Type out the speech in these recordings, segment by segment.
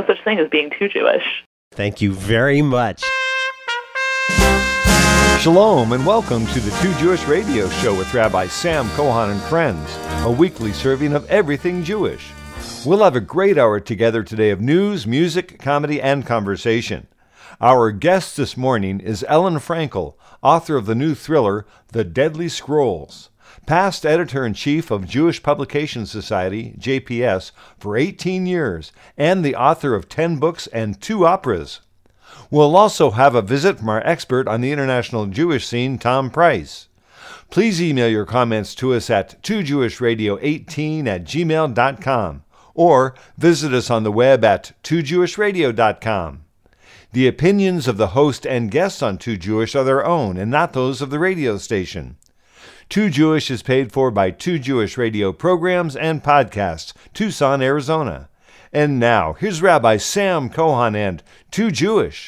no such thing as being too Jewish. Thank you very much. Shalom and welcome to the Too Jewish Radio Show with Rabbi Sam Cohan and friends, a weekly serving of everything Jewish. We'll have a great hour together today of news, music, comedy, and conversation. Our guest this morning is Ellen Frankel, author of the new thriller, The Deadly Scrolls, past editor-in-chief of Jewish Publication Society, JPS, for 18 years, and the author of 10 books and 2 operas. We'll also have a visit from our expert on the international Jewish scene, Tom Price. Please email your comments to us at twojewishradio18@gmail.com or visit us on the web at twojewishradio.com. The opinions of the host and guests on Too Jewish are their own and not those of the radio station. Too Jewish is paid for by Too Jewish Radio programs and podcasts, Tucson, Arizona. And now, here's Rabbi Sam Cohan and Too Jewish.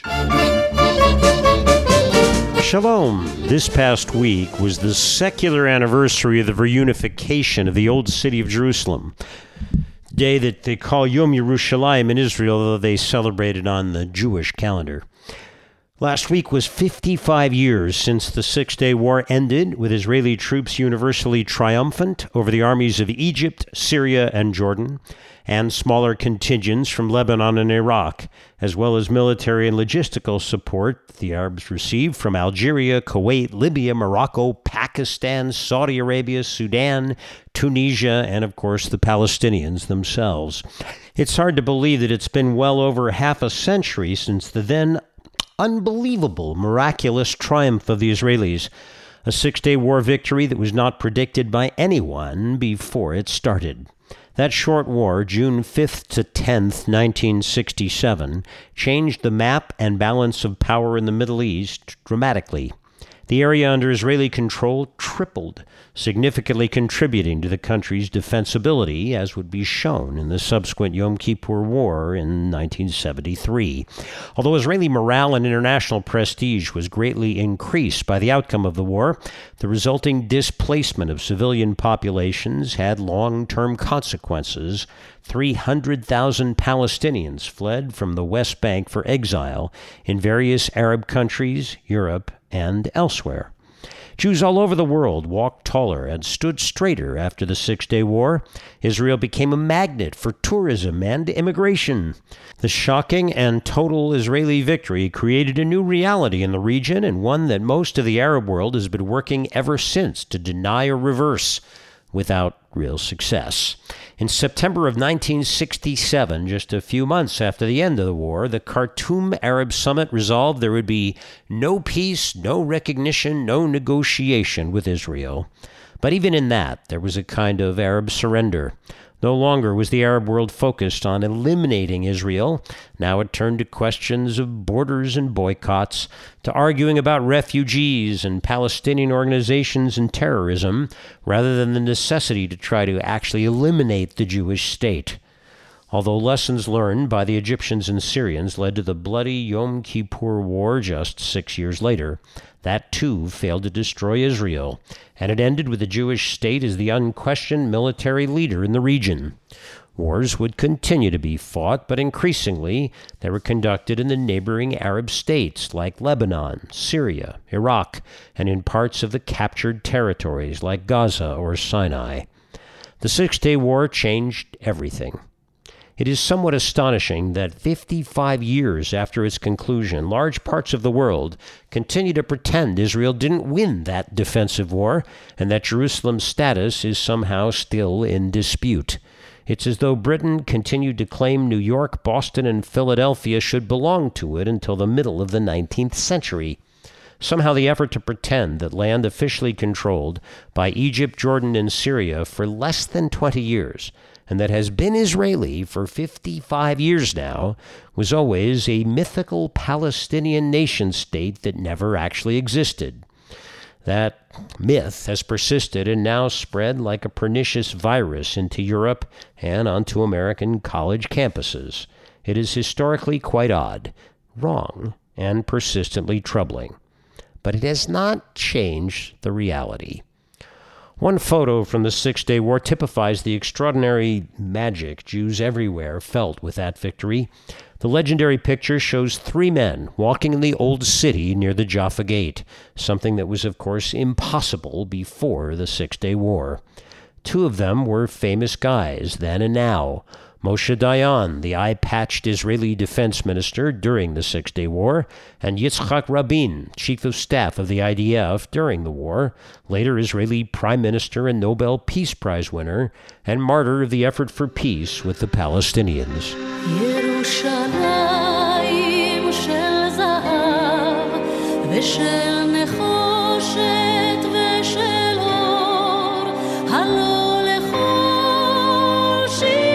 Shalom. This past week was the secular anniversary of the reunification of the old city of Jerusalem. Day that they call Yom Yerushalayim in Israel, though they celebrate it on the Jewish calendar. Last week was 55 years since the Six-Day War ended, with Israeli troops universally triumphant over the armies of Egypt, Syria, and Jordan, and smaller contingents from Lebanon and Iraq, as well as military and logistical support the Arabs received from Algeria, Kuwait, Libya, Morocco, Pakistan, Saudi Arabia, Sudan, Tunisia, and of course the Palestinians themselves. It's hard to believe that it's been well over half a century since the then unbelievable, miraculous triumph of the Israelis, a Six-Day War victory that was not predicted by anyone before it started. That short war, June 5th to 10th, 1967, changed the map and balance of power in the Middle East dramatically. The area under Israeli control tripled, significantly contributing to the country's defensibility, as would be shown in the subsequent Yom Kippur War in 1973. Although Israeli morale and international prestige was greatly increased by the outcome of the war, the resulting displacement of civilian populations had long-term consequences. 300,000 Palestinians fled from the West Bank for exile in various Arab countries, Europe, and elsewhere. Jews all over the world walked taller and stood straighter after the Six-Day War. Israel became a magnet for tourism and immigration. The shocking and total Israeli victory created a new reality in the region, and one that most of the Arab world has been working ever since to deny or reverse, without real success. In September of 1967, just a few months after the end of the war, the Khartoum Arab Summit resolved there would be no peace, no recognition, no negotiation with Israel. But even in that, there was a kind of Arab surrender. No longer was the Arab world focused on eliminating Israel. Now it turned to questions of borders and boycotts, to arguing about refugees and Palestinian organizations and terrorism, rather than the necessity to try to actually eliminate the Jewish state. Although lessons learned by the Egyptians and Syrians led to the bloody Yom Kippur War just 6 years later, that too failed to destroy Israel, and it ended with the Jewish state as the unquestioned military leader in the region. Wars would continue to be fought, but increasingly they were conducted in the neighboring Arab states like Lebanon, Syria, Iraq, and in parts of the captured territories like Gaza or Sinai. The Six-Day War changed everything. It is somewhat astonishing that 55 years after its conclusion, large parts of the world continue to pretend Israel didn't win that defensive war and that Jerusalem's status is somehow still in dispute. It's as though Britain continued to claim New York, Boston, and Philadelphia should belong to it until the middle of the 19th century. Somehow the effort to pretend that land officially controlled by Egypt, Jordan, and Syria for less than 20 years and that has been Israeli for 55 years now, was always a mythical Palestinian nation-state that never actually existed. That myth has persisted and now spread like a pernicious virus into Europe and onto American college campuses. It is historically quite odd, wrong, and persistently troubling. But it has not changed the reality. One photo from the Six-Day War typifies the extraordinary magic Jews everywhere felt with that victory. The legendary picture shows three men walking in the old city near the Jaffa Gate, something that was, of course, impossible before the Six-Day War. Two of them were famous guys then and now. Moshe Dayan, the eye-patched Israeli defense minister during the Six-Day War, and Yitzhak Rabin, chief of staff of the IDF during the war, later Israeli prime minister and Nobel Peace Prize winner, and martyr of the effort for peace with the Palestinians. ירושלים של זהב ושל נחושת ושל אור, הלא לכל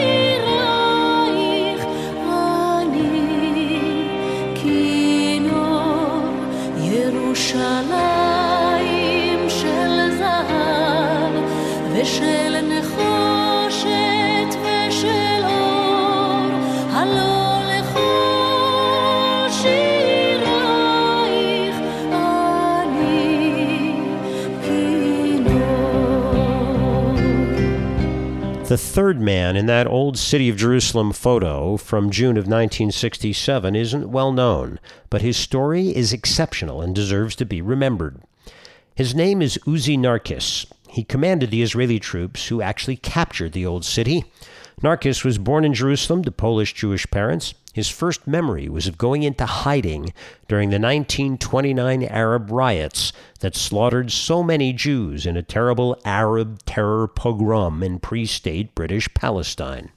שירייך אני כינור. ירושלים של זהב ושל נחושת ושל אור, הלא The third man in that old City of Jerusalem photo from June of 1967 isn't well known, but his story is exceptional and deserves to be remembered. His name is Uzi Narkis. He commanded the Israeli troops who actually captured the old city. Narkis was born in Jerusalem to Polish Jewish parents. His first memory was of going into hiding during the 1929 Arab riots that slaughtered so many Jews in a terrible Arab terror pogrom in pre-state British Palestine.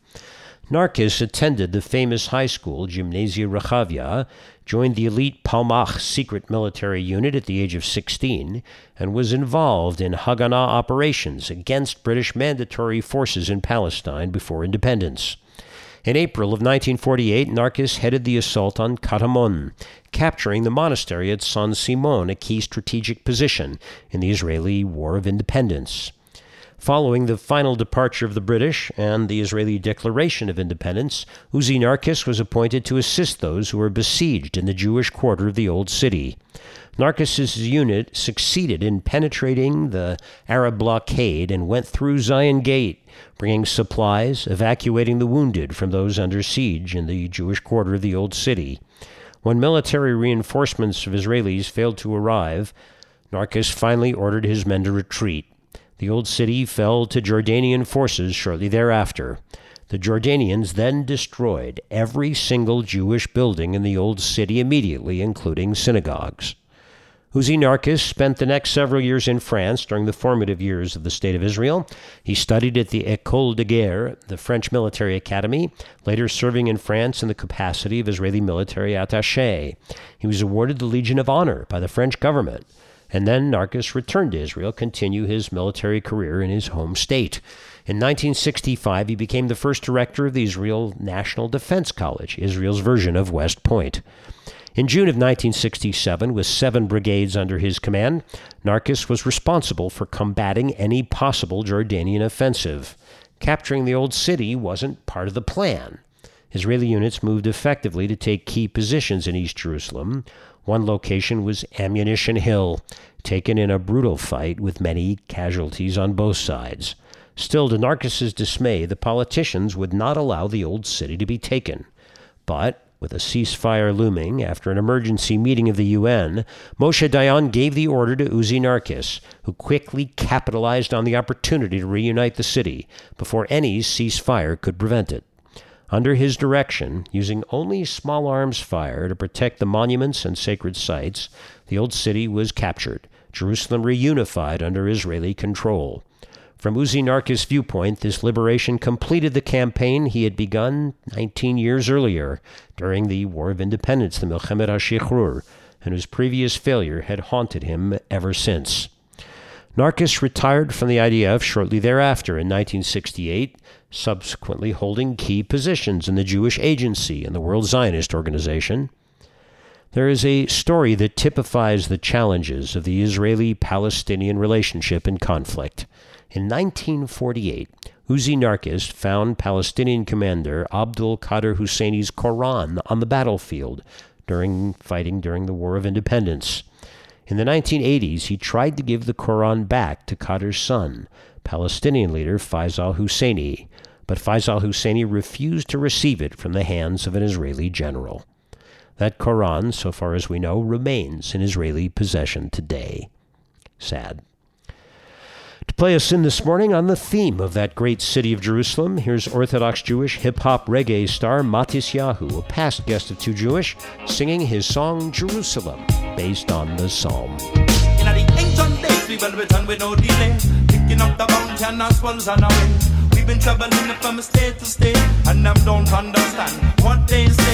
Narkis attended the famous high school, Gymnasia Rechavia, joined the elite Palmach secret military unit at the age of 16, and was involved in Haganah operations against British mandatory forces in Palestine before independence. In April of 1948, Narkis headed the assault on Katamon, capturing the monastery at San Simon, a key strategic position in the Israeli War of Independence. Following the final departure of the British and the Israeli Declaration of Independence, Uzi Narkis was appointed to assist those who were besieged in the Jewish quarter of the Old City. Narkis's unit succeeded in penetrating the Arab blockade and went through Zion Gate, bringing supplies, evacuating the wounded from those under siege in the Jewish quarter of the Old City. When military reinforcements of Israelis failed to arrive, Narkis finally ordered his men to retreat. The Old City fell to Jordanian forces shortly thereafter. The Jordanians then destroyed every single Jewish building in the Old City immediately, including synagogues. Uzi Narkis spent the next several years in France during the formative years of the State of Israel. He studied at the École de Guerre, the French military academy, later serving in France in the capacity of Israeli military attaché. He was awarded the Legion of Honor by the French government. And then Narkis returned to Israel, continue his military career in his home state. In 1965, he became the first director of the Israel National Defense College, Israel's version of West Point. In June of 1967, with 7 brigades under his command, Narkis was responsible for combating any possible Jordanian offensive. Capturing the Old City wasn't part of the plan. Israeli units moved effectively to take key positions in East Jerusalem. One location was Ammunition Hill, taken in a brutal fight with many casualties on both sides. Still, to Narkis's dismay, the politicians would not allow the Old City to be taken. But, with a ceasefire looming after an emergency meeting of the UN, Moshe Dayan gave the order to Uzi Narkis, who quickly capitalized on the opportunity to reunite the city before any ceasefire could prevent it. Under his direction, using only small arms fire to protect the monuments and sacred sites, the Old City was captured, Jerusalem reunified under Israeli control. From Uzi Narkis' viewpoint, this liberation completed the campaign he had begun 19 years earlier during the War of Independence, the Milchemet HaShichrur, and whose previous failure had haunted him ever since. Narkis retired from the IDF shortly thereafter in 1968, subsequently holding key positions in the Jewish Agency and the World Zionist Organization. There is a story that typifies the challenges of the Israeli-Palestinian relationship and conflict. In 1948, Uzi Narkis found Palestinian commander Abdul Qadir Husseini's Quran on the battlefield during fighting during the War of Independence. In the 1980s, he tried to give the Quran back to Qatar's son, Palestinian leader Faisal Husseini, but Faisal Husseini refused to receive it from the hands of an Israeli general. That Quran, so far as we know, remains in Israeli possession today. Sad. To play us in this morning on the theme of that great city of Jerusalem, here's Orthodox Jewish hip-hop reggae star Matisyahu, a past guest of Too Jewish, singing his song Jerusalem, based on the Psalm. In the ancient days, we will return with no delay, picking up the bounty and our swells on our way. We've been traveling from state to state, and them don't understand what they say.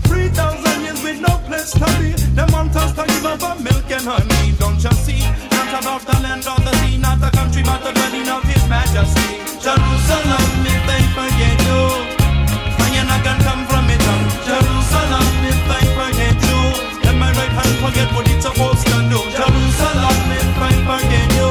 3,000 years with no place to be. Them want us to give up on milk and honey. Don't you see? Not about the land or the sea, not the country, but the dwelling of His Majesty. Jerusalem, if they forget you, and you're not gonna come from it. Jerusalem, if they forget you, let my right hand forget what it's supposed to do. Jerusalem, if I forget you,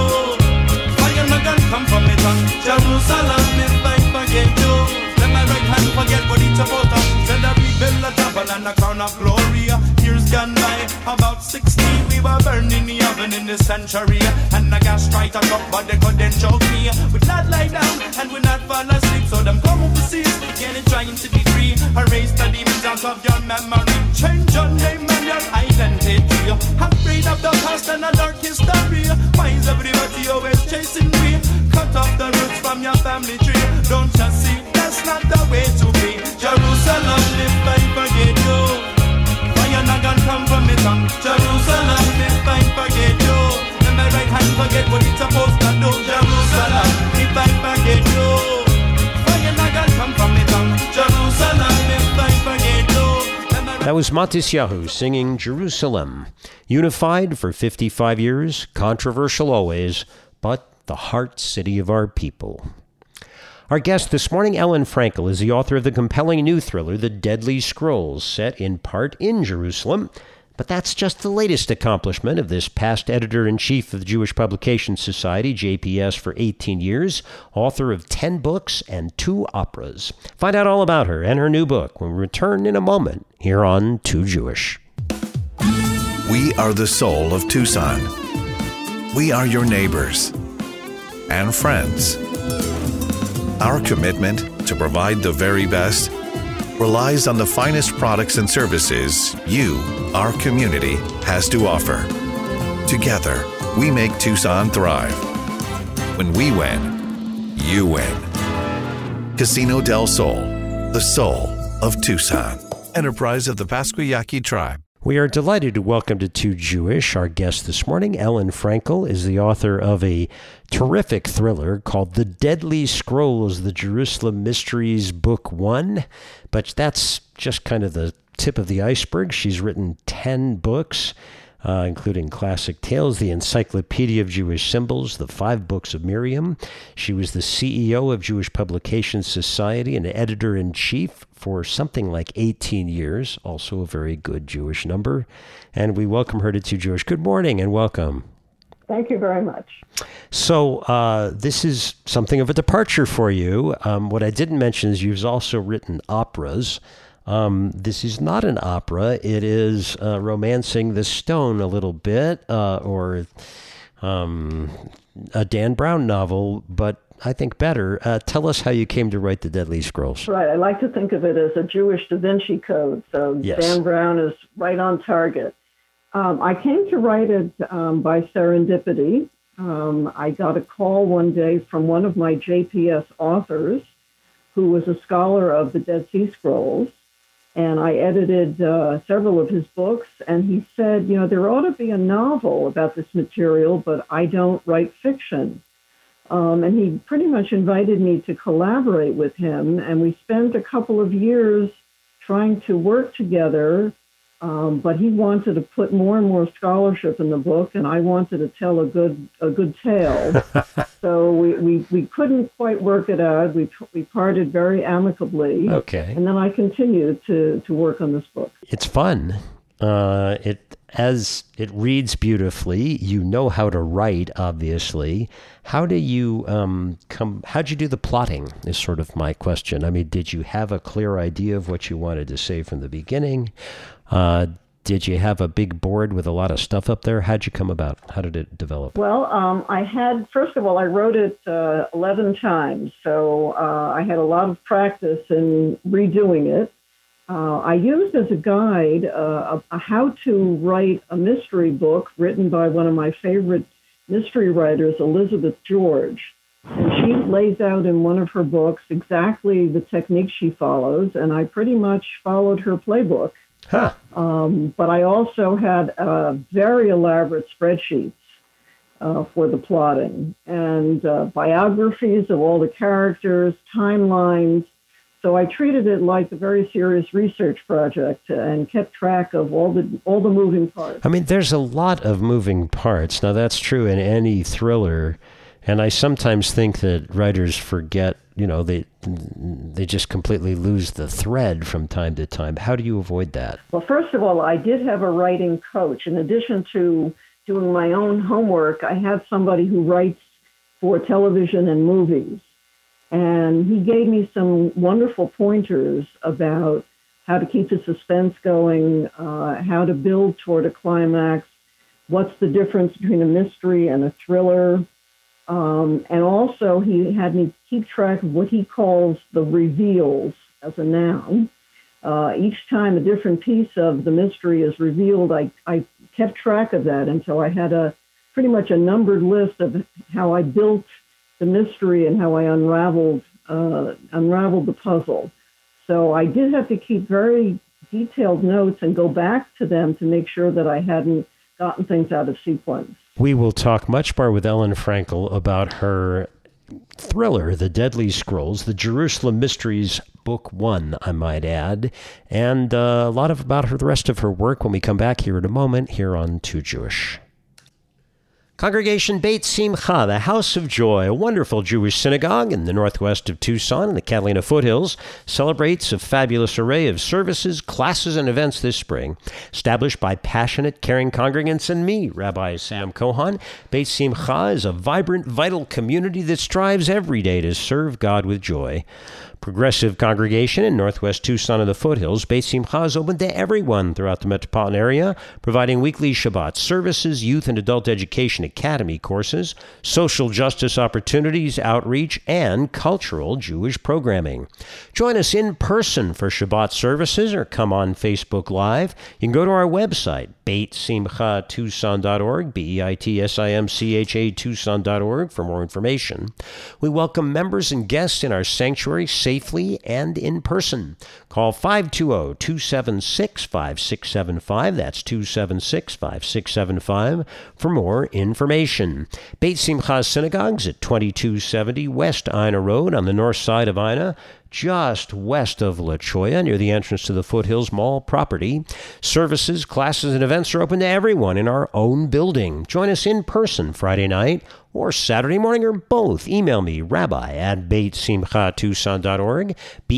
and you're not gonna come from it. Jerusalem, if I forget you, let my right hand forget what it's supposed to do. Send a big bell, a double, and a crown of glory. Years gone by, about 16, we were burning the oven in the century. And the gas tried to talk, but they couldn't choke me. We'd not lie down, and we'd not fall asleep. So them come overseas, again trying to be free. Erase the demons out of your memory. Change your name and your identity. Afraid of the past and a dark history. Why is everybody always chasing me? Cut off the roots from your family tree. Don't you see, that's not the way to be. Jerusalem, if I forget you, why you not gonna come from it? Jerusalem, if I forget you, let my right hand forget what it's supposed to do. Jerusalem, if I forget you, why you not gonna come from it? Jerusalem, if I forget you. That was Matisyahu singing Jerusalem. Unified for 55 years, controversial always, but the heart city of our people. Our guest this morning, Ellen Frankel, is the author of the compelling new thriller, The Deadly Scrolls, set in part in Jerusalem. But that's just the latest accomplishment of this past editor-in-chief of the Jewish Publication Society, JPS, for 18 years, author of 10 books and 2 operas. Find out all about her and her new book when we return in a moment here on Too Jewish. We are the soul of Tucson. We are your neighbors and friends. Our commitment to provide the very best relies on the finest products and services you, our community, has to offer. Together, we make Tucson thrive. When we win, you win. Casino del Sol, the soul of Tucson. Enterprise of the Pasquayaqui Tribe. We are delighted to welcome to Too Jewish. Our guest this morning, Ellen Frankel, is the author of a terrific thriller called The Deadly Scrolls, The Jerusalem Mysteries, Book 1. But that's just kind of the tip of the iceberg. She's written 10 books, including Classic Tales, the Encyclopedia of Jewish Symbols, the 5 Books of Miriam. She was the CEO of Jewish Publication Society and editor-in-chief for something like 18 years, also a very good Jewish number. And we welcome her to Too Jewish. Good morning and welcome. Thank you very much. So this is something of a departure for you. What I didn't mention is you've also written operas. This is not an opera. It is romancing the stone a little bit, or a Dan Brown novel, but I think better. Tell us how you came to write The Deadly Scrolls. Right. I like to think of it as a Jewish Da Vinci Code. So yes. Dan Brown is right on target. I came to write it by serendipity. I got a call one day from one of my JPS authors who was a scholar of the Dead Sea Scrolls. And I edited several of his books. And he said, you know, there ought to be a novel about this material, but I don't write fiction. And he pretty much invited me to collaborate with him. And we spent a couple of years trying to work together. But he wanted to put more and more scholarship in the book, and I wanted to tell a good tale. So we couldn't quite work it out. We parted very amicably. Okay. And then I continued to work on this book. It's fun. As it reads beautifully, you know how to write, obviously. How do you how'd you do the plotting is sort of my question. I mean, did you have a clear idea of what you wanted to say from the beginning? did you have a big board with a lot of stuff up there? How'd you come about? How did it develop? Well, first of all, I wrote it 11 times, so I had a lot of practice in redoing it. I used as a guide how to write a mystery book written by one of my favorite mystery writers, Elizabeth George. And she lays out in one of her books exactly the technique she follows, and I pretty much followed her playbook. Huh. But I also had very elaborate spreadsheets for the plotting and biographies of all the characters, timelines. So I treated it like a very serious research project and kept track of all the moving parts. I mean, there's a lot of moving parts. Now, that's true in any thriller. And I sometimes think that writers forget, they just completely lose the thread from time to time. How do you avoid that? Well, first of all, I did have a writing coach. In addition to doing my own homework, I have somebody who writes for television and movies. And he gave me some wonderful pointers about how to keep the suspense going, how to build toward a climax, what's the difference between a mystery and a thriller. And also he had me keep track of what he calls the reveals as a noun. Each time a different piece of the mystery is revealed, I kept track of that until I had pretty much a numbered list of how I built the mystery and how I unraveled the puzzle. So I did have to keep very detailed notes and go back to them to make sure that I hadn't gotten things out of sequence. We will talk much more with Ellen Frankel about her thriller, The Deadly Scrolls, the Jerusalem Mysteries, Book 1, I might add, and a lot about the rest of her work when we come back here in a moment here on Too Jewish. Congregation Beit Simcha, the House of Joy, a wonderful Jewish synagogue in the northwest of Tucson in the Catalina foothills, celebrates a fabulous array of services, classes, and events this spring. Established by passionate, caring congregants and me, Rabbi Sam Cohan, Beit Simcha is a vibrant, vital community that strives every day to serve God with joy. Progressive congregation in northwest Tucson in the foothills, Beit Simcha is open to everyone throughout the metropolitan area, providing weekly Shabbat services, youth and adult education academy courses, social justice opportunities, outreach, and cultural Jewish programming. Join us in person for Shabbat services or come on Facebook Live. You can go to our website, BeitSimchaTucson.org, BeitSimcha Tucson.org for more information. We welcome members and guests in our sanctuary safely and in person. Call 520-276-5675. That's 276-5675 for more information. Beit Simcha Synagogues at 2270 West Ina Road on the north side of Ina, just west of La Cholla, near the entrance to the Foothills Mall property. Services, classes, and events are open to everyone in our own building. Join us in person Friday night or Saturday morning or both. Email me, rabbi@BeitSimchaTucson.org,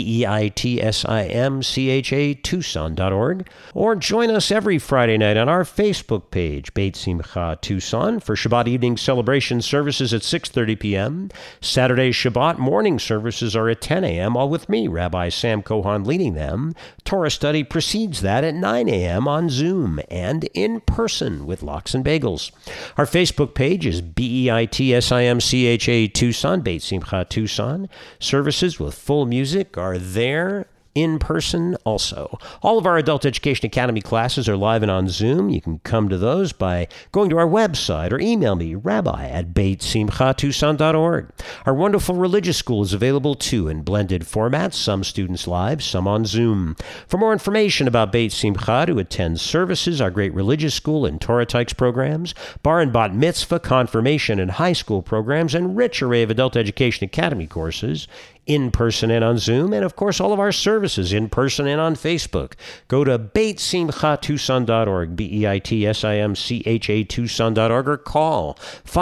BeitSimcha Tucson.org, or join us every Friday night on our Facebook page, Beit Simcha Tucson, for Shabbat evening celebration services at 6:30 p.m. Saturday Shabbat morning services are at 10 a.m., all with me, Rabbi Sam Cohan, leading them. Torah study precedes that at 9 a.m. on Zoom and in person with lox and bagels. Our Facebook page is BeitSimcha Tucson, Beit Simcha Tucson. Services with full music are there in person also. All of our Adult Education Academy classes are live and on Zoom. You can come to those by going to our website or email me, rabbi@BeitSimchaTucson.org. Our wonderful religious school is available too in blended formats, some students live, some on Zoom. For more information about Beit Simcha, to attend services, our great religious school and Torah Tykes programs, bar and bat mitzvah, confirmation, and high school programs, and rich array of Adult Education Academy courses, in person and on Zoom, and of course all of our services in person and on Facebook. Go to BeitSimchaTucson.org, BeitSimcha Tucson.org, or call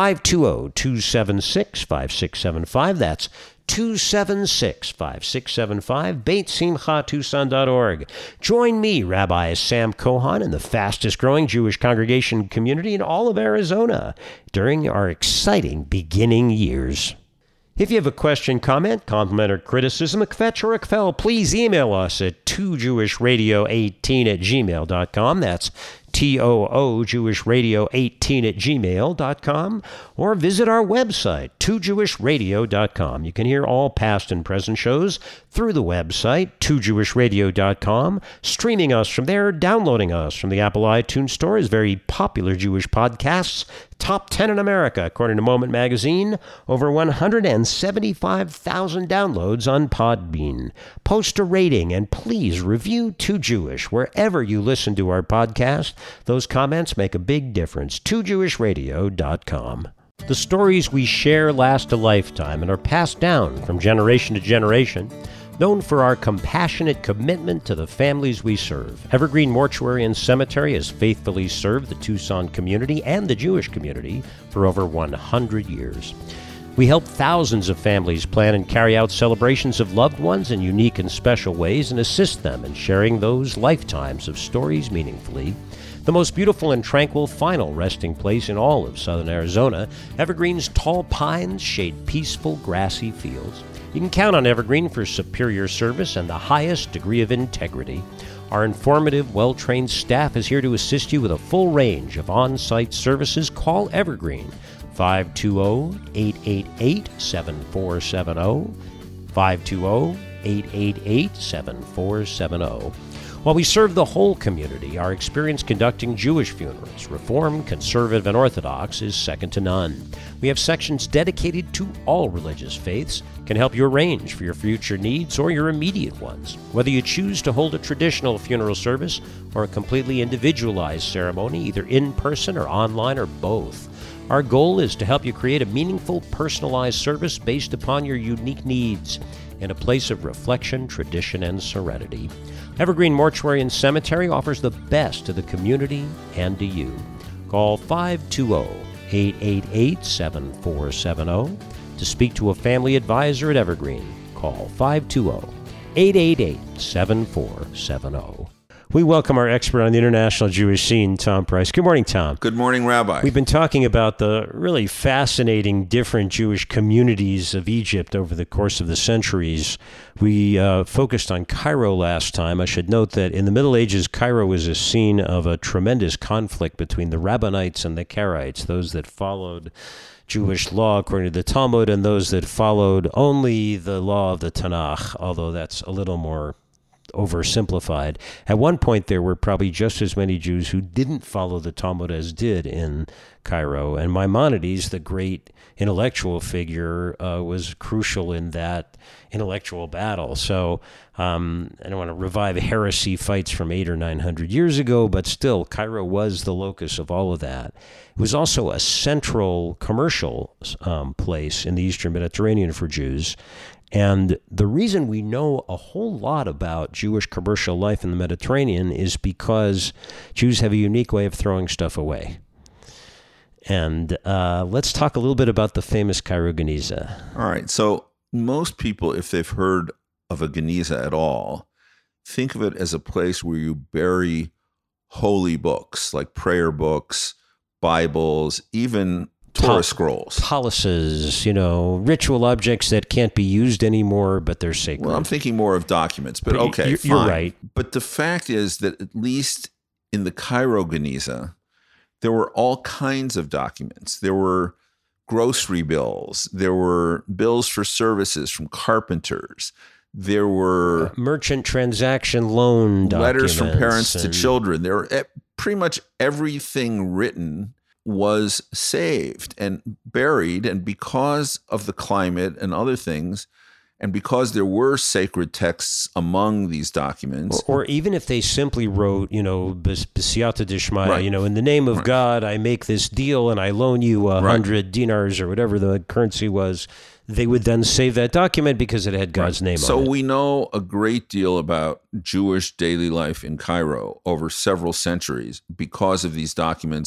520-276-5675. That's 276-5675, BeitSimchaTucson.org. Join me, Rabbi Sam Cohan, in the fastest growing Jewish congregation community in all of Arizona during our exciting beginning years. If you have a question, comment, compliment, or criticism, a kvetch or a kvel, please email us at 2jewishradio18@gmail.com. That's TOOJewishRadio18@gmail.com, or visit our website, 2jewishradio.com. You can hear all past and present shows through the website, 2jewishradio.com, streaming us from there, downloading us from the Apple iTunes Store as very popular Jewish podcasts, top 10 in America, according to Moment Magazine, over 175,000 downloads on Podbean. Post a rating and please review Too Jewish wherever you listen to our podcast. Those comments make a big difference. 2jewishradio.com. The stories we share last a lifetime and are passed down from generation to generation. Known for our compassionate commitment to the families we serve, Evergreen Mortuary and Cemetery has faithfully served the Tucson community and the Jewish community for over 100 years. We help thousands of families plan and carry out celebrations of loved ones in unique and special ways and assist them in sharing those lifetimes of stories meaningfully. The most beautiful and tranquil final resting place in all of southern Arizona, Evergreen's tall pines shade peaceful grassy fields. You can count on Evergreen for superior service and the highest degree of integrity. Our informative, well-trained staff is here to assist you with a full range of on-site services. Call Evergreen, 520-888-7470, 520-888-7470. While we serve the whole community, our experience conducting Jewish funerals, Reformed, Conservative, and Orthodox, is second to none. We have sections dedicated to all religious faiths, can help you arrange for your future needs or your immediate ones. Whether you choose to hold a traditional funeral service or a completely individualized ceremony, either in person or online or both, our goal is to help you create a meaningful, personalized service based upon your unique needs in a place of reflection, tradition, and serenity. Evergreen Mortuary and Cemetery offers the best to the community and to you. Call 520-888-7470 to speak to a family advisor at Evergreen. Call 520-888-7470. We welcome our expert on the international Jewish scene, Tom Price. Good morning, Tom. Good morning, Rabbi. We've been talking about the really fascinating different Jewish communities of Egypt over the course of the centuries. We focused on Cairo last time. I should note that in the Middle Ages, Cairo was a scene of a tremendous conflict between the Rabbanites and the Karaites, those that followed Jewish law according to the Talmud and those that followed only the law of the Tanakh, although that's a little more oversimplified. At one point, there were probably just as many Jews who didn't follow the Talmud as did in Cairo. And Maimonides, the great intellectual figure, was crucial in that intellectual battle. So I don't want to revive heresy fights from 800 or 900 years ago, but still, Cairo was the locus of all of that. It was also a central commercial place in the Eastern Mediterranean for Jews. And the reason we know a whole lot about Jewish commercial life in the Mediterranean is because Jews have a unique way of throwing stuff away. And let's talk a little bit about the famous Cairo Geniza. All right. So most people, if they've heard of a Geniza at all, think of it as a place where you bury holy books, like prayer books, Bibles, even Torah scrolls. Palaces, ritual objects that can't be used anymore, but they're sacred. Well, I'm thinking more of documents, but okay, you're fine. You're right. But the fact is that at least in the Cairo Geniza, there were all kinds of documents. There were grocery bills. There were bills for services from carpenters. There were merchant transaction loan letters from parents to children. There were pretty much everything written was saved and buried, and because of the climate and other things, and because there were sacred texts among these documents, or even if they simply wrote, B'siyata Dishmaya, right. In the name of God, I make this deal and I loan you 100 dinars or whatever the currency was, they would then save that document because it had God's name on it. So we know a great deal about Jewish daily life in Cairo over several centuries because of these documents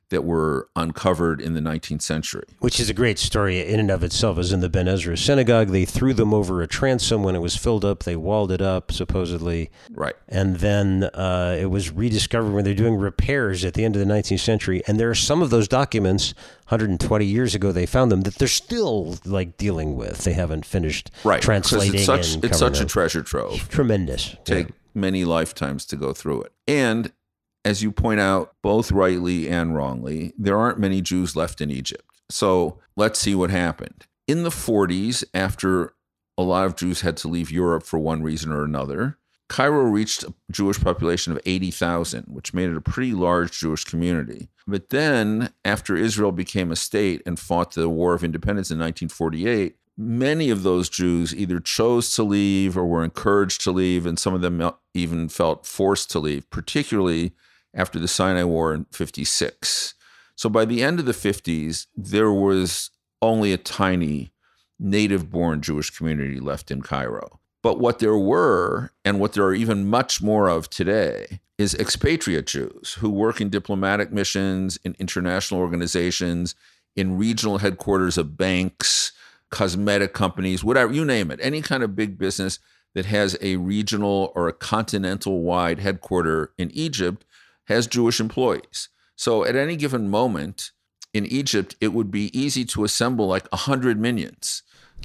that were uncovered in the 19th century. Which is a great story in and of itself. It was in the Ben Ezra Synagogue. They threw them over a transom. When it was filled up, they walled it up, supposedly. Right. And then it was rediscovered when they're doing repairs at the end of the 19th century. And there are some of those documents, 120 years ago, they found them, that they're still dealing with. They haven't finished translating. It's such a treasure trove. Tremendous. Take many lifetimes to go through it. And as you point out, both rightly and wrongly, there aren't many Jews left in Egypt. So let's see what happened. In the 40s, after a lot of Jews had to leave Europe for one reason or another, Cairo reached a Jewish population of 80,000, which made it a pretty large Jewish community. But then, after Israel became a state and fought the War of Independence in 1948, many of those Jews either chose to leave or were encouraged to leave, and some of them even felt forced to leave, particularly after the Sinai War in 56. So by the end of the 50s, there was only a tiny native-born Jewish community left in Cairo. But what there were, and what there are even much more of today, is expatriate Jews who work in diplomatic missions, in international organizations, in regional headquarters of banks, cosmetic companies, whatever, you name it, any kind of big business that has a regional or a continental-wide headquarter in Egypt has Jewish employees. So at any given moment in Egypt, it would be easy to assemble 100 minions.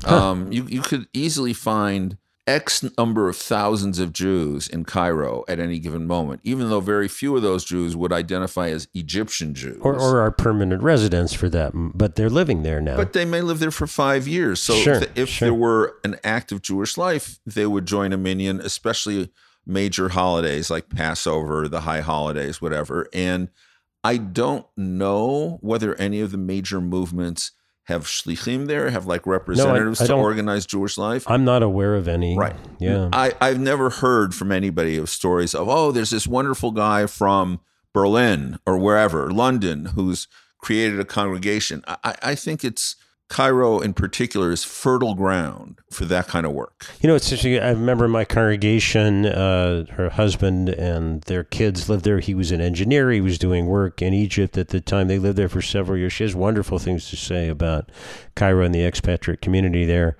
You could easily find X number of thousands of Jews in Cairo at any given moment, even though very few of those Jews would identify as Egyptian Jews. Or are permanent residents for that, but they're living there now. But they may live there for 5 years. So if there were an active Jewish life, they would join a minyan, especially major holidays like Passover, the high holidays, whatever. And I don't know whether any of the major movements have shlichim there, have representatives to organize Jewish life. I'm not aware of any. Right. Yeah. I've never heard from anybody of stories of, there's this wonderful guy from Berlin or wherever, London, who's created a congregation. I think Cairo in particular is fertile ground for that kind of work. It's interesting. I remember my congregation, her husband and their kids lived there. He was an engineer. He was doing work in Egypt at the time. They lived there for several years. She has wonderful things to say about Cairo and the expatriate community there.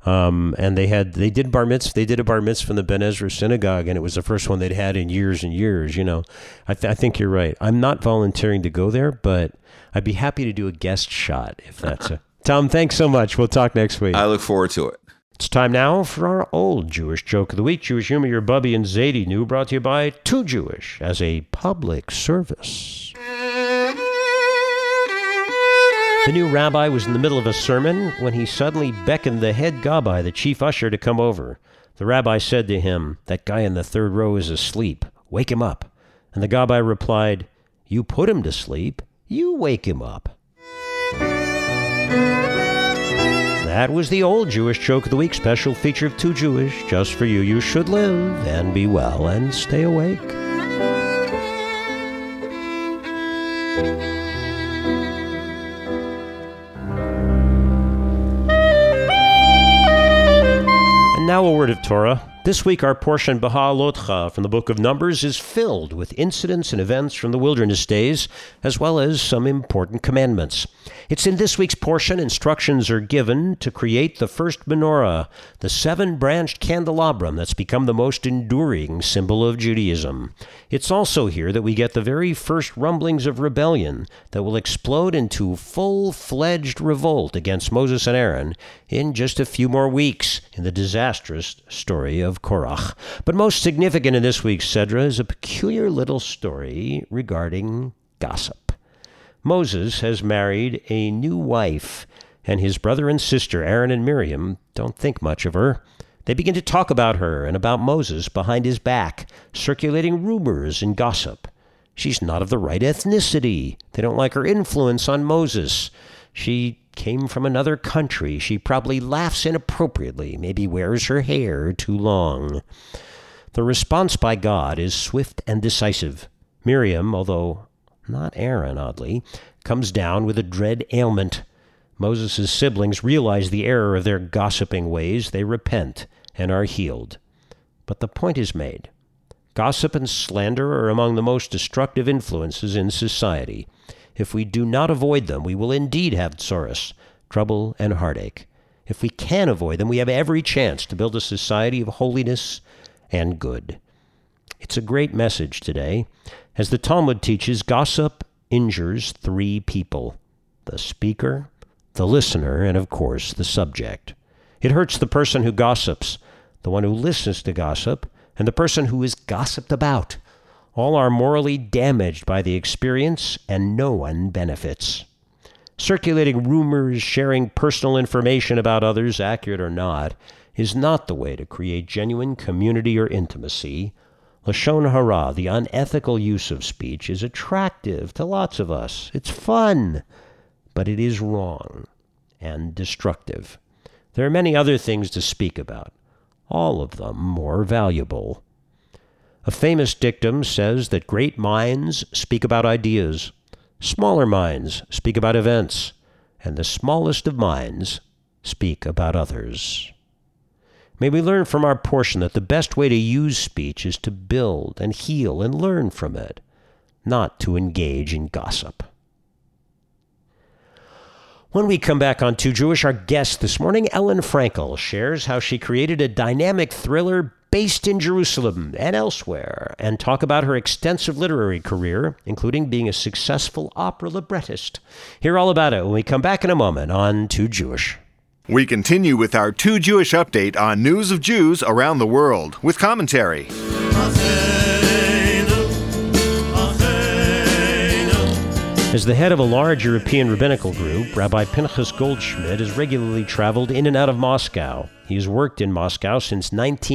And they did bar mitzvah. They did a bar mitzvah in the Ben Ezra Synagogue, and it was the first one they'd had in years and years. I think you're right. I'm not volunteering to go there, but I'd be happy to do a guest shot if that's Tom, thanks so much. We'll talk next week. I look forward to it. It's time now for our old Jewish joke of the week. Jewish humor, your Bubby and Zadie knew, brought to you by Too Jewish as a public service. The new rabbi was in the middle of a sermon when he suddenly beckoned the head gabbai, the chief usher, to come over. The rabbi said to him, "That guy in the third row is asleep. Wake him up." And the gabbai replied, "You put him to sleep. You wake him up." That was the old Jewish joke of the week, special feature of Too Jewish, just for you. You should live and be well and stay awake. And now a word of Torah. This week, our portion, B'Ha'alotcha, from the book of Numbers, is filled with incidents and events from the wilderness days, as well as some important commandments. It's in this week's portion, instructions are given to create the first menorah, the 7-branched candelabrum that's become the most enduring symbol of Judaism. It's also here that we get the very first rumblings of rebellion that will explode into full-fledged revolt against Moses and Aaron in just a few more weeks in the disastrous story of Korach. But most significant in this week's Sedra is a peculiar little story regarding gossip. Moses has married a new wife, and his brother and sister, Aaron and Miriam, don't think much of her. They begin to talk about her and about Moses behind his back, circulating rumors and gossip. She's not of the right ethnicity. They don't like her influence on Moses. She came from another country. She probably laughs inappropriately, maybe wears her hair too long. The response by God is swift and decisive. Miriam, although not Aaron, oddly, comes down with a dread ailment. Moses' siblings realize the error of their gossiping ways. They repent and are healed. But the point is made. Gossip and slander are among the most destructive influences in society. If we do not avoid them, we will indeed have tsuris, trouble and heartache. If we can avoid them, we have every chance to build a society of holiness and good. It's a great message today. As the Talmud teaches, gossip injures three people: the speaker, the listener, and of course, the subject. It hurts the person who gossips, the one who listens to gossip, and the person who is gossiped about. All are morally damaged by the experience, and no one benefits. Circulating rumors, sharing personal information about others, accurate or not, is not the way to create genuine community or intimacy. Lashon hara, the unethical use of speech, is attractive to lots of us. It's fun, but it is wrong and destructive. There are many other things to speak about, all of them more valuable. A famous dictum says that great minds speak about ideas, smaller minds speak about events, and the smallest of minds speak about others. May we learn from our portion that the best way to use speech is to build and heal and learn from it, not to engage in gossip. When we come back on Too Jewish, our guest this morning, Ellen Frankel, shares how she created a dynamic thriller based in Jerusalem and elsewhere, and talk about her extensive literary career, including being a successful opera librettist. Hear all about it when we come back in a moment on Too Jewish. We continue with our Too Jewish update on news of Jews around the world with commentary. As the head of a large European rabbinical group, Rabbi Pinchas Goldschmidt has regularly traveled in and out of Moscow. He has worked in Moscow since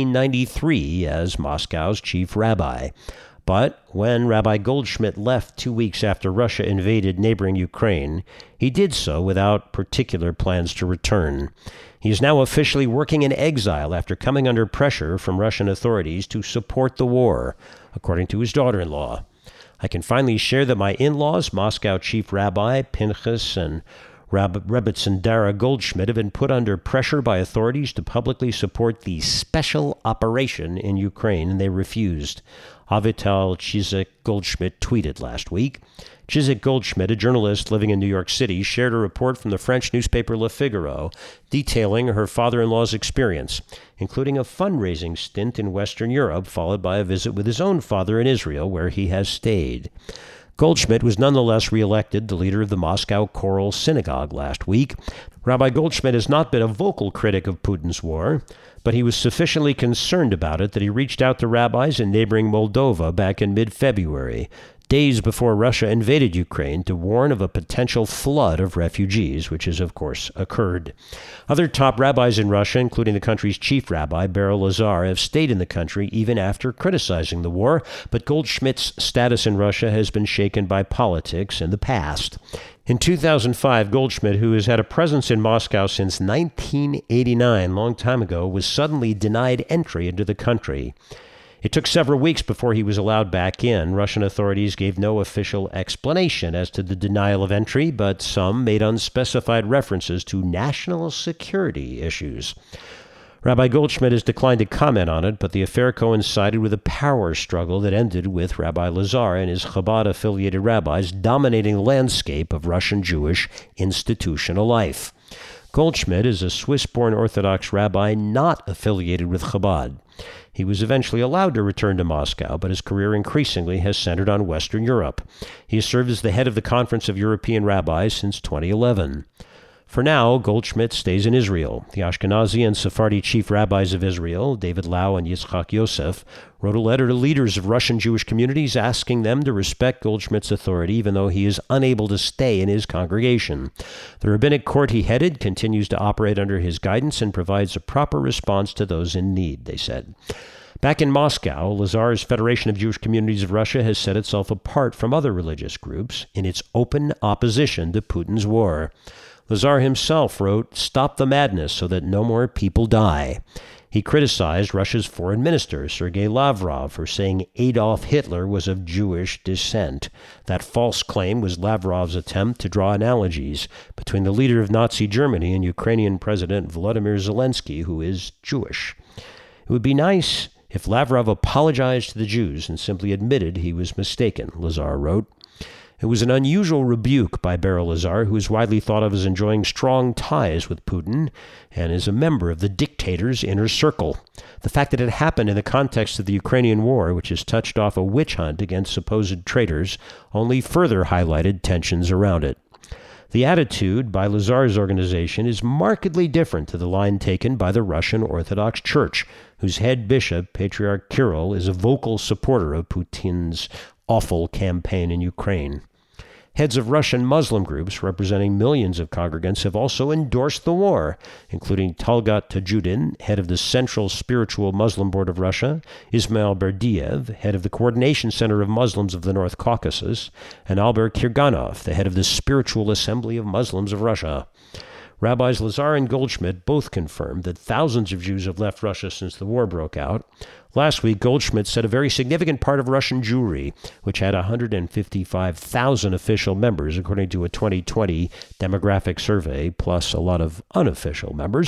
1993 as Moscow's chief rabbi. But when Rabbi Goldschmidt left 2 weeks after Russia invaded neighboring Ukraine, he did so without particular plans to return. He is now officially working in exile after coming under pressure from Russian authorities to support the war, according to his daughter-in-law. I can finally share that my in-laws, Moscow Chief Rabbi Pinchas and Rebbetzin Dara Goldschmidt, have been put under pressure by authorities to publicly support the special operation in Ukraine, and they refused. Avital Chizik Goldschmidt tweeted last week. Chizik Goldschmidt, a journalist living in New York City, shared a report from the French newspaper Le Figaro detailing her father-in-law's experience, including a fundraising stint in Western Europe, followed by a visit with his own father in Israel, where he has stayed. Goldschmidt was nonetheless reelected the leader of the Moscow Choral Synagogue last week. Rabbi Goldschmidt has not been a vocal critic of Putin's war, but he was sufficiently concerned about it that he reached out to rabbis in neighboring Moldova back in mid-February, days before Russia invaded Ukraine, to warn of a potential flood of refugees, which has, of course, occurred. Other top rabbis in Russia, including the country's chief rabbi, Beryl Lazar, have stayed in the country even after criticizing the war, but Goldschmidt's status in Russia has been shaken by politics in the past. In 2005, Goldschmidt, who has had a presence in Moscow since 1989, a long time ago, was suddenly denied entry into the country. It took several weeks before he was allowed back in. Russian authorities gave no official explanation as to the denial of entry, but some made unspecified references to national security issues. Rabbi Goldschmidt has declined to comment on it, but the affair coincided with a power struggle that ended with Rabbi Lazar and his Chabad-affiliated rabbis dominating the landscape of Russian Jewish institutional life. Goldschmidt is a Swiss-born Orthodox rabbi not affiliated with Chabad. He was eventually allowed to return to Moscow, but his career increasingly has centered on Western Europe. He has served as the head of the Conference of European Rabbis since 2011. For now, Goldschmidt stays in Israel. The Ashkenazi and Sephardi chief rabbis of Israel, David Lau and Yitzchak Yosef, wrote a letter to leaders of Russian Jewish communities asking them to respect Goldschmidt's authority, even though he is unable to stay in his congregation. The rabbinic court he headed continues to operate under his guidance and provides a proper response to those in need, they said. Back in Moscow, Lazar's Federation of Jewish Communities of Russia has set itself apart from other religious groups in its open opposition to Putin's war. Lazar himself wrote, "Stop the madness so that no more people die." He criticized Russia's foreign minister, Sergei Lavrov, for saying Adolf Hitler was of Jewish descent. That false claim was Lavrov's attempt to draw analogies between the leader of Nazi Germany and Ukrainian President Volodymyr Zelensky, who is Jewish. It would be nice if Lavrov apologized to the Jews and simply admitted he was mistaken, Lazar wrote. It was an unusual rebuke by Beryl Lazar, who is widely thought of as enjoying strong ties with Putin and is a member of the dictator's inner circle. The fact that it happened in the context of the Ukrainian war, which has touched off a witch hunt against supposed traitors, only further highlighted tensions around it. The attitude by Lazar's organization is markedly different to the line taken by the Russian Orthodox Church, whose head bishop, Patriarch Kirill, is a vocal supporter of Putin's awful campaign in Ukraine. Heads of Russian Muslim groups representing millions of congregants have also endorsed the war, including Talgat Tajuddin, head of the Central Spiritual Muslim Board of Russia, Ismail Berdiev, head of the Coordination Center of Muslims of the North Caucasus, and Albert Kirganov, the head of the Spiritual Assembly of Muslims of Russia. Rabbis Lazar and Goldschmidt both confirmed that thousands of Jews have left Russia since the war broke out. Last week, Goldschmidt said a very significant part of Russian Jewry, which had 155,000 official members, according to a 2020 demographic survey, plus a lot of unofficial members,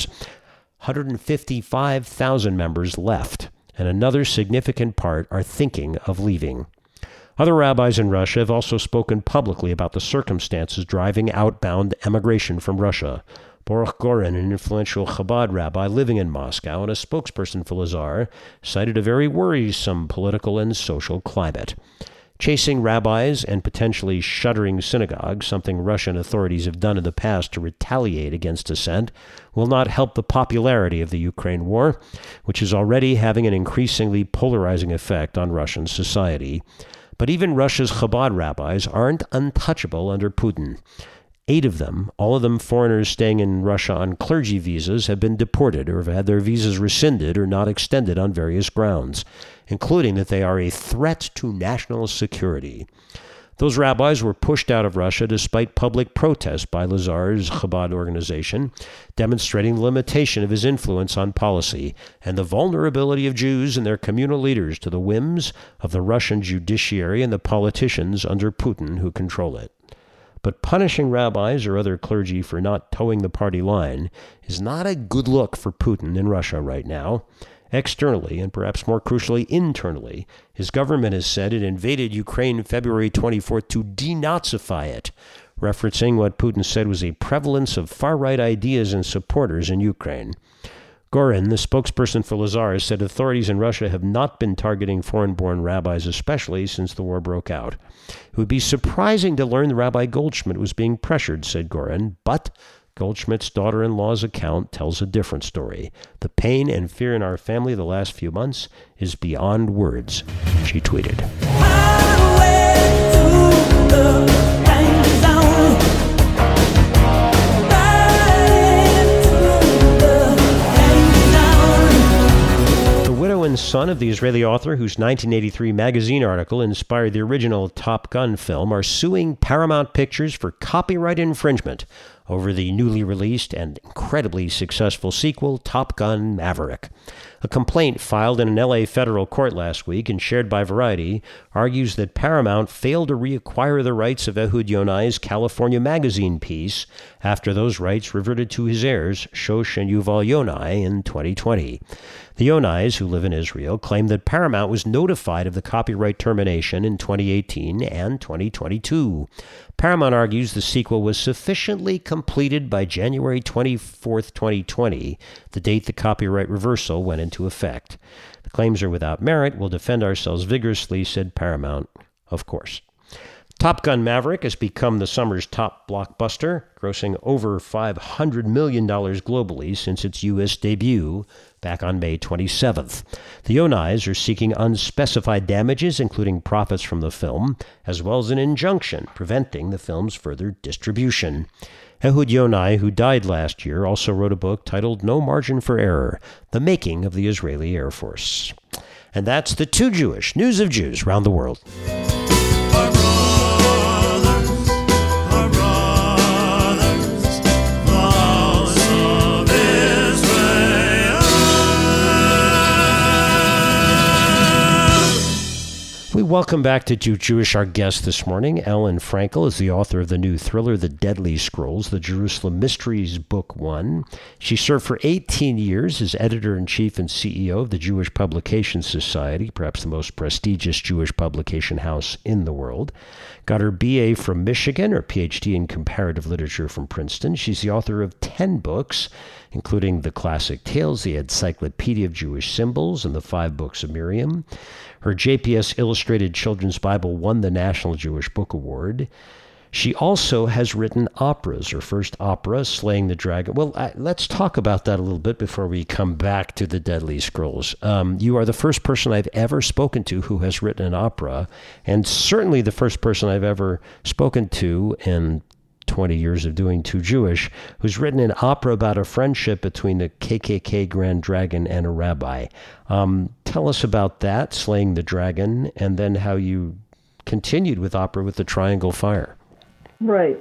155,000 members left, and another significant part are thinking of leaving. Other rabbis in Russia have also spoken publicly about the circumstances driving outbound emigration from Russia. Baruch Goren, an influential Chabad rabbi living in Moscow and a spokesperson for Lazar, cited a very worrisome political and social climate. Chasing rabbis and potentially shuttering synagogues, something Russian authorities have done in the past to retaliate against dissent, will not help the popularity of the Ukraine war, which is already having an increasingly polarizing effect on Russian society. But even Russia's Chabad rabbis aren't untouchable under Putin. 8 of them, all of them foreigners staying in Russia on clergy visas, have been deported or have had their visas rescinded or not extended on various grounds, including that they are a threat to national security. Those rabbis were pushed out of Russia despite public protest by Lazar's Chabad organization, demonstrating the limitation of his influence on policy and the vulnerability of Jews and their communal leaders to the whims of the Russian judiciary and the politicians under Putin who control it. But punishing rabbis or other clergy for not towing the party line is not a good look for Putin in Russia right now. Externally, and perhaps more crucially internally, his government has said it invaded Ukraine February 24th to denazify it, referencing what Putin said was a prevalence of far-right ideas and supporters in Ukraine. Goren, the spokesperson for Lazar, said authorities in Russia have not been targeting foreign-born rabbis, especially since the war broke out. It would be surprising to learn Rabbi Goldschmidt was being pressured, said Goren, but Goldschmidt's daughter-in-law's account tells a different story. The pain and fear in our family the last few months is beyond words, she tweeted. The widow and son of the Israeli author whose 1983 magazine article inspired the original Top Gun film are suing Paramount Pictures for copyright infringement over the newly released and incredibly successful sequel, Top Gun Maverick. A complaint filed in an LA federal court last week and shared by Variety argues that Paramount failed to reacquire the rights of Ehud Yonai's California Magazine piece after those rights reverted to his heirs, Shosh and Yuval Yonai, in 2020. The Yonais, who live in Israel, claim that Paramount was notified of the copyright termination in 2018 and 2022. Paramount argues the sequel was sufficiently completed by January 24, 2020, the date the copyright reversal went into effect. The claims are without merit. We'll defend ourselves vigorously, said Paramount, of course. Top Gun Maverick has become the summer's top blockbuster, grossing over $500 million globally since its U.S. debut back on May 27th. The Yonais are seeking unspecified damages, including profits from the film, as well as an injunction preventing the film's further distribution. Ehud Yonai, who died last year, also wrote a book titled No Margin for Error, The Making of the Israeli Air Force. And that's the Too Jewish News of Jews around the world. We welcome back to Too Jewish. Our guest this morning, Ellen Frankel, is the author of the new thriller, The Deadly Scrolls, The Jerusalem Mysteries, Book 1. She served for 18 years as editor-in-chief and CEO of the Jewish Publication Society, perhaps the most prestigious Jewish publication house in the world. Got her BA from Michigan, her PhD in comparative literature from Princeton. She's the author of 10 books, including The Classic Tales, The Encyclopedia of Jewish Symbols, and The 5 Books of Miriam. Her JPS Illustrated Children's Bible won the National Jewish Book Award. She also has written operas. Her first opera, Slaying the Dragon. Well, let's talk about that a little bit before we come back to The Deadly Scrolls. You are the first person I've ever spoken to who has written an opera, and certainly the first person I've ever spoken to in 20 years of doing Too Jewish, who's written an opera about a friendship between the KKK Grand Dragon and a rabbi. Tell us about that, Slaying the Dragon, and then how you continued with opera with the Triangle Fire. Right.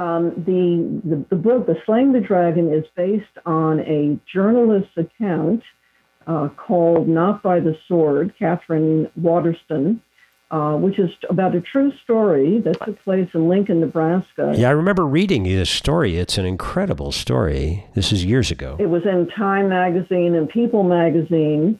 The book, The Slaying the Dragon, is based on a journalist's account called Not by the Sword, Catherine Waterston, which is about a true story that took place in Lincoln, Nebraska. Yeah, I remember reading this story. It's an incredible story. This is years ago. It was in Time magazine and People magazine,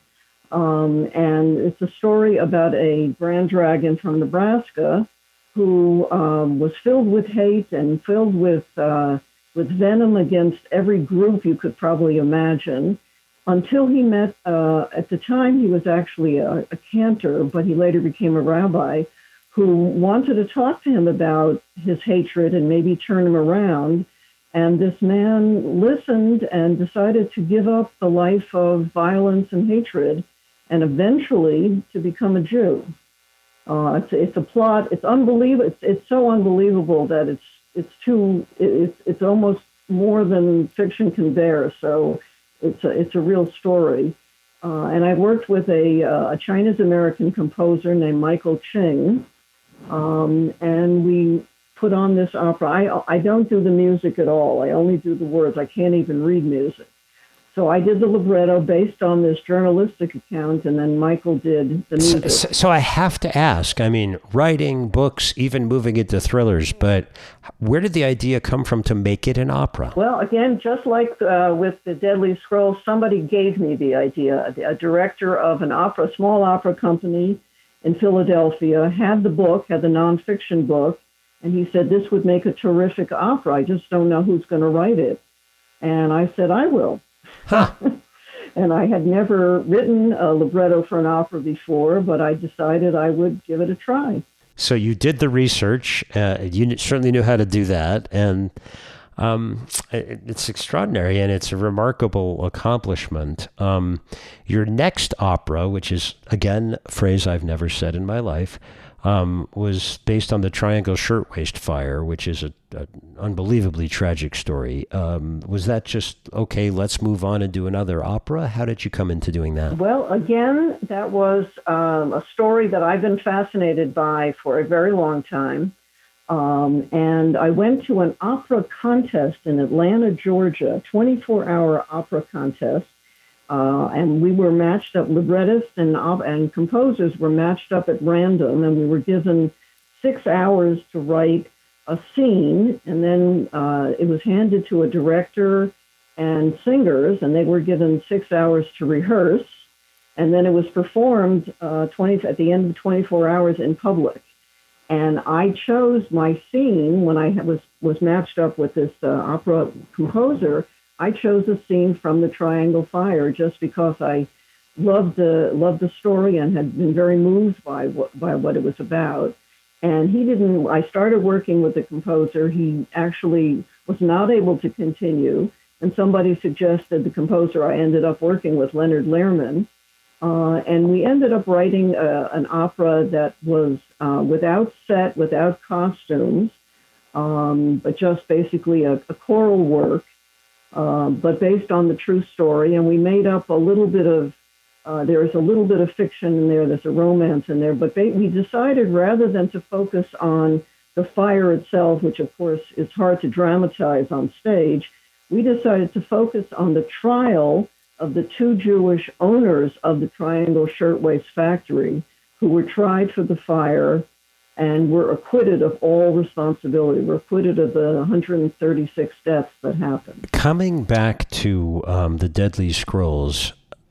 and it's a story about a grand dragon from Nebraska who was filled with hate and filled with venom against every group you could probably imagine, until he met, at the time he was actually a cantor, but he later became a rabbi, who wanted to talk to him about his hatred and maybe turn him around. And this man listened and decided to give up the life of violence and hatred and eventually to become a Jew. It's a plot. It's unbelievable. It's so unbelievable that it's almost more than fiction can bear. So it's a real story. And I worked with a Chinese American composer named Michael Ching, and we put on this opera. I don't do the music at all. I only do the words. I can't even read music. So I did the libretto based on this journalistic account, and then Michael did the music. So I have to ask, I mean, writing books, even moving into thrillers, but where did the idea come from to make it an opera? Well, again, just like with The Deadly Scrolls, somebody gave me the idea. A director of a small opera company in Philadelphia had the nonfiction book, and he said, this would make a terrific opera. I just don't know who's going to write it. And I said, I will. Huh. And I had never written a libretto for an opera before, but I decided I would give it a try. So you did the research. You certainly knew how to do that. And it's extraordinary, and it's a remarkable accomplishment. Your next opera, which is, again, a phrase I've never said in my life, was based on the Triangle Shirtwaist Fire, which is an unbelievably tragic story. Was that just, okay, let's move on and do another opera? How did you come into doing that? Well, again, that was a story that I've been fascinated by for a very long time. And I went to an opera contest in Atlanta, Georgia, 24-hour opera contest. And we were matched up, librettists and composers were matched up at random, and we were given 6 hours to write a scene, and then it was handed to a director and singers, and they were given 6 hours to rehearse, and then it was performed at the end of 24 hours in public. And I chose my scene when I was matched up with this opera composer. I chose a scene from the Triangle Fire just because I loved the story and had been very moved by what it was about. And I started working with the composer. He actually was not able to continue. And somebody suggested the composer I ended up working with, Leonard Lehrman. And we ended up writing an opera that was without set, without costumes, but just basically a choral work. But based on the true story, and we made up a little bit of, there's a little bit of fiction in there, there's a romance in there, but we decided rather than to focus on the fire itself, which of course is hard to dramatize on stage, we decided to focus on the trial of the two Jewish owners of the Triangle Shirtwaist Factory, who were tried for the fire and were acquitted of all responsibility, were acquitted of the 136 deaths that happened. Coming back to the Deadly Scrolls,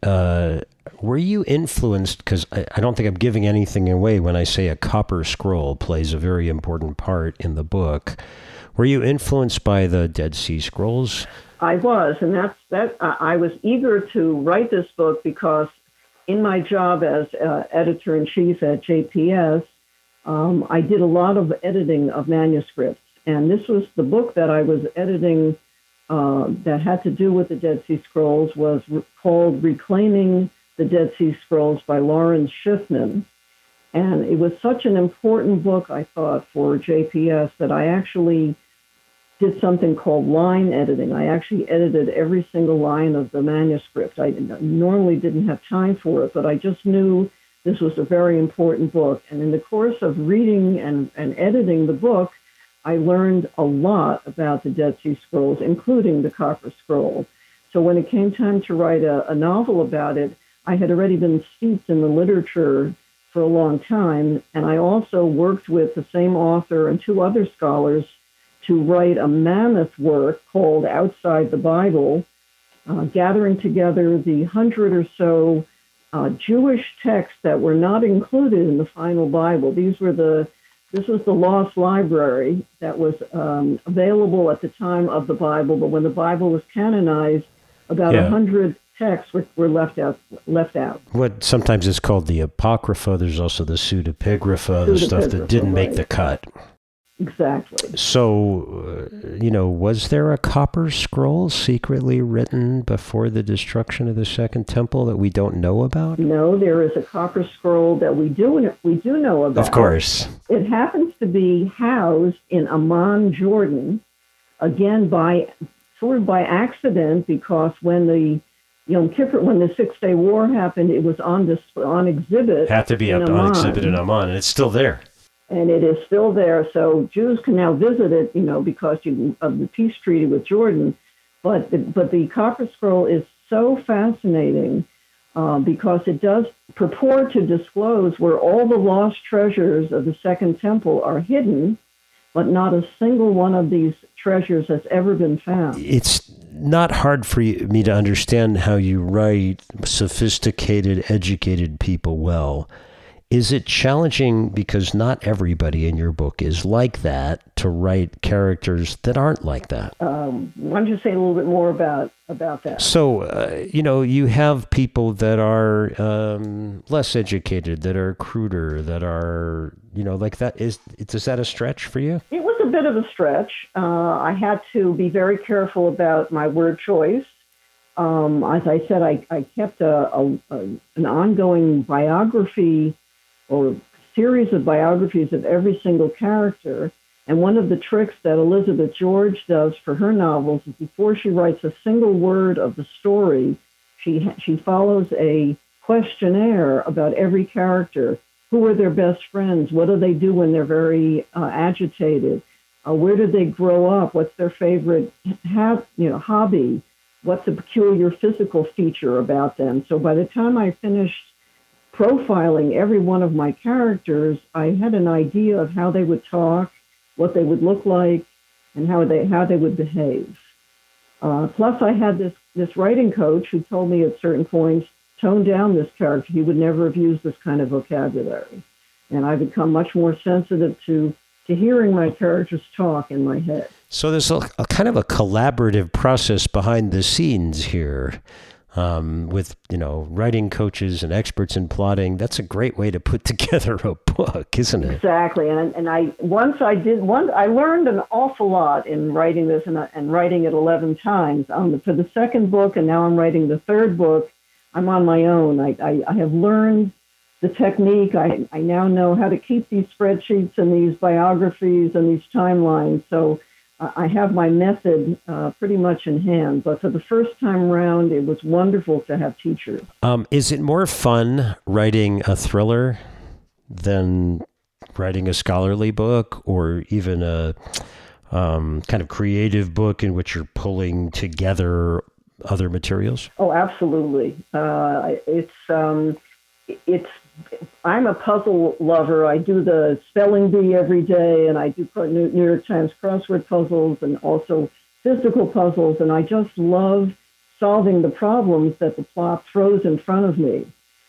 were you influenced, because I don't think I'm giving anything away when I say a copper scroll plays a very important part in the book, were you influenced by the Dead Sea Scrolls? I was, and I was eager to write this book because in my job as editor-in-chief at JPS, I did a lot of editing of manuscripts, and this was the book that I was editing that had to do with the Dead Sea Scrolls was called Reclaiming the Dead Sea Scrolls by Lawrence Schiffman. And it was such an important book, I thought, for JPS that I actually did something called line editing. I actually edited every single line of the manuscript. I normally didn't have time for it, but I just knew this was a very important book. And in the course of reading and editing the book, I learned a lot about the Dead Sea Scrolls, including the Copper Scroll. So when it came time to write a novel about it, I had already been steeped in the literature for a long time, and I also worked with the same author and two other scholars to write a mammoth work called Outside the Bible, gathering together the 100 or so Jewish texts that were not included in the final Bible. This was the lost library that was available at the time of the Bible, but when the Bible was canonized, about 100 texts were left out. What sometimes is called the Apocrypha. There's also the Pseudepigrapha, the stuff that didn't make the cut. Exactly. So, was there a copper scroll secretly written before the destruction of the Second Temple that we don't know about? No, there is a copper scroll that we do know about. Of course. It happens to be housed in Amman, Jordan, again by accident, because when the Yom Kippur, when the 6-Day War happened, it was on exhibit. Had to be on exhibit in Amman, and it's still there. And it is still there, so Jews can now visit it, because of the peace treaty with Jordan. But the Copper Scroll is so fascinating because it does purport to disclose where all the lost treasures of the Second Temple are hidden, but not a single one of these treasures has ever been found. It's not hard for me to understand how you write sophisticated, educated people well. Is it challenging, because not everybody in your book is like that, to write characters that aren't like that? Why don't you say a little bit more about that? So, you have people that are less educated, that are cruder, that are, like that. Is that a stretch for you? It was a bit of a stretch. I had to be very careful about my word choice. As I said, I kept an ongoing biography or series of biographies of every single character. And one of the tricks that Elizabeth George does for her novels is before she writes a single word of the story, she follows a questionnaire about every character. Who are their best friends? What do they do when they're very agitated? Where did they grow up? What's their favorite hobby? What's a peculiar physical feature about them? So by the time I finished profiling every one of my characters, I had an idea of how they would talk, what they would look like, and how they would behave. Plus, I had this writing coach who told me at certain points, tone down this character. He would never have used this kind of vocabulary. And I become much more sensitive to hearing my characters talk in my head. So there's a kind of a collaborative process behind the scenes here. With writing coaches and experts in plotting. That's a great way to put together a book, isn't it? Exactly. And I learned an awful lot in writing this and writing it 11 times. For the second book, and now I'm writing the third book, I'm on my own. I have learned the technique. I now know how to keep these spreadsheets and these biographies and these timelines. So I have my method pretty much in hand, but for the first time around, it was wonderful to have teachers. Is it more fun writing a thriller than writing a scholarly book, or even a kind of creative book in which you're pulling together other materials? Oh, absolutely. It's I'm a puzzle lover. I do the spelling bee every day, and I do New York Times crossword puzzles and also physical puzzles, and I just love solving the problems that the plot throws in front of me.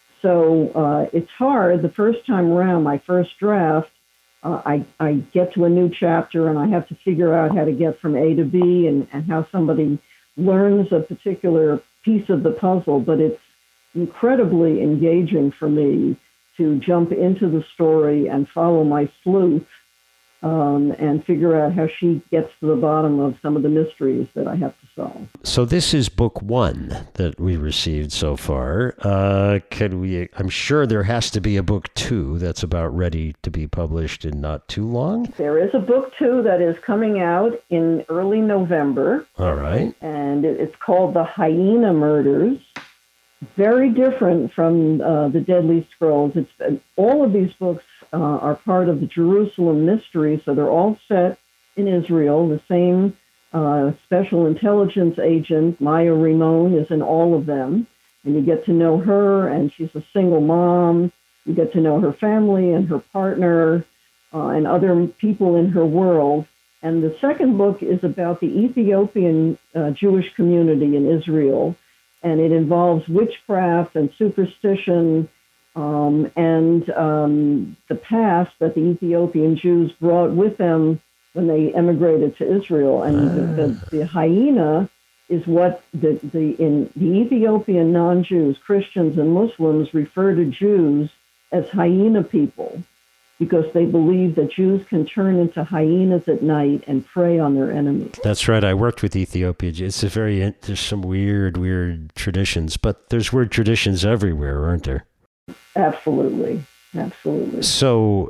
So it's hard. The first time around, my first draft, I get to a new chapter, and I have to figure out how to get from A to B and how somebody learns a particular piece of the puzzle, but it's incredibly engaging for me to jump into the story and follow my sleuth and figure out how she gets to the bottom of some of the mysteries that I have to solve. So this is book 1 that we received so far. I'm sure there has to be a book 2 that's about ready to be published in not too long. There is a book 2 that is coming out in early November. All right. And it's called The Hyena Murders. Very different from the Deadly Scrolls. All of these books are part of the Jerusalem mystery, so they're all set in Israel. The same special intelligence agent, Maya Rimon, is in all of them. And you get to know her, and she's a single mom. You get to know her family and her partner and other people in her world. And the second book is about the Ethiopian Jewish community in Israel, and it involves witchcraft and superstition and the past that the Ethiopian Jews brought with them when they emigrated to Israel. And the hyena is what the Ethiopian non-Jews, Christians and Muslims, refer to Jews as hyena people, because they believe that Jews can turn into hyenas at night and prey on their enemies. That's right. I worked with Ethiopia. There's some weird traditions, but there's weird traditions everywhere, aren't there? Absolutely. So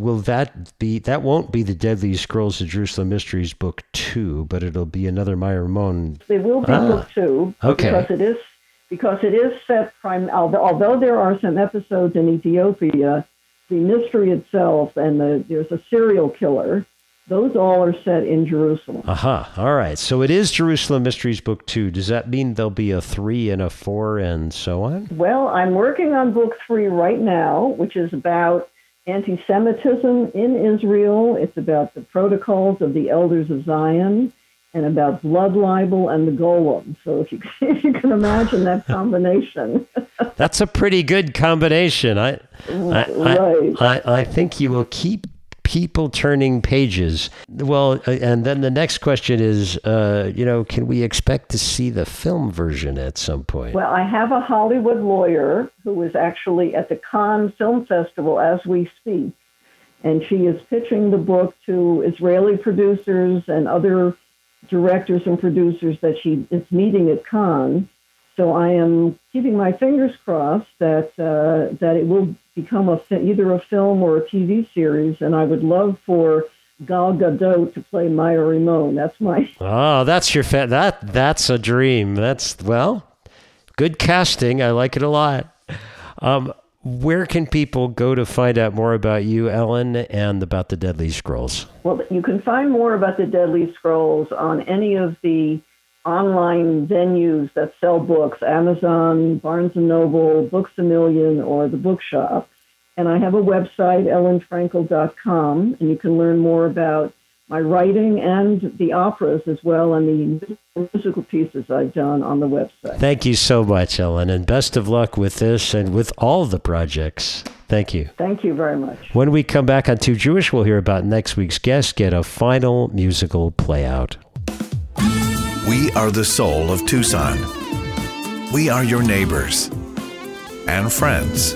that won't be the Deadly Scrolls of Jerusalem Mysteries book 2, but it'll be another Maya Rimon. It will be book 2. Okay. Because it is set although there are some episodes in Ethiopia, the mystery itself and there's a serial killer, those all are set in Jerusalem. All right. So it is Jerusalem Mysteries Book 2. Does that mean there'll be a 3 and a 4 and so on? Well, I'm working on book 3 right now, which is about anti-Semitism in Israel. It's about the protocols of the Elders of Zion and about blood libel and the golem. So if you can imagine that combination. That's a pretty good combination. I think you will keep people turning pages. Well, and then the next question is, can we expect to see the film version at some point? Well, I have a Hollywood lawyer who is actually at the Cannes Film Festival as we speak, and she is pitching the book to Israeli producers and other directors and producers that she is meeting at Cannes. So I am keeping my fingers crossed that it will become either a film or a TV series, and I would love for Gal Gadot to play Maya Rimon. That's my... Oh, that's your that's a dream. Good casting. I like it a lot. Where can people go to find out more about you, Ellen, and about the Deadly Scrolls? Well, you can find more about the Deadly Scrolls on any of the online venues that sell books, Amazon, Barnes & Noble, Books A Million, or the Bookshop. And I have a website, ellenfrankel.com, and you can learn more about my writing and the operas as well, and the musical pieces I've done on the website. Thank you so much, Ellen, and best of luck with this and with all the projects. Thank you. Thank you very much. When we come back on Too Jewish, we'll hear about next week's guest get a final musical play out. We are the soul of Tucson. We are your neighbors and friends.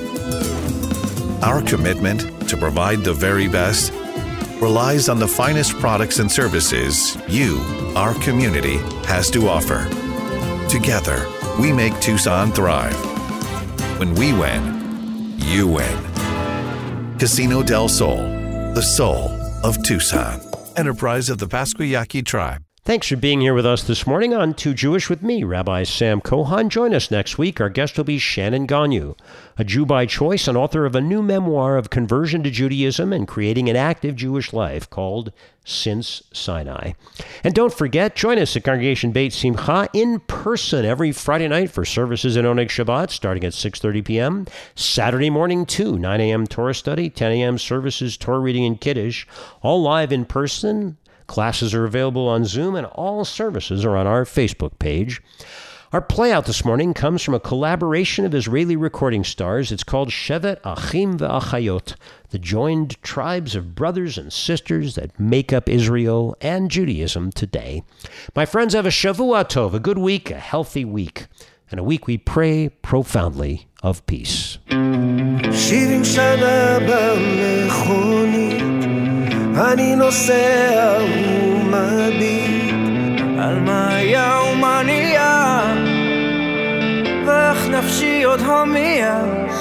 Our commitment to provide the very best relies on the finest products and services you, our community, has to offer. Together, we make Tucson thrive. When we win, you win. Casino del Sol, the soul of Tucson. Enterprise of the Pasquayaqui Tribe. Thanks for being here with us this morning on Too Jewish with me, Rabbi Sam Cohan. Join us next week. Our guest will be Shannon Gonyu, a Jew by choice and author of a new memoir of conversion to Judaism and creating an active Jewish life called Since Sinai. And don't forget, join us at Congregation Beit Simcha in person every Friday night for services in Oneg Shabbat starting at 6:30 p.m. Saturday morning too, 9 a.m. Torah study, 10 a.m. services, Torah reading and Kiddush, all live in person. Classes are available on Zoom, and all services are on our Facebook page. Our playout this morning comes from a collaboration of Israeli recording stars. It's called Shevet Achim Ve'achayot, the joined tribes of brothers and sisters that make up Israel and Judaism today. My friends, have a Shavua Tov, a good week, a healthy week, and a week we pray profoundly of peace. אני נוסע ומביט על מה היה ומה נהיה ואיך נפשי עוד הומייה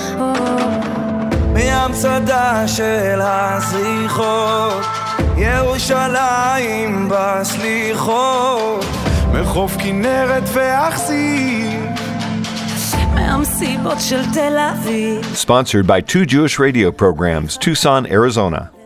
מהמצדה של הזריחות ירושלים בסליחות מחוף כנרת ואכסיר מהמסיבות של תל אביב. Sponsored by Two Jewish Radio Programs, Tucson, Arizona.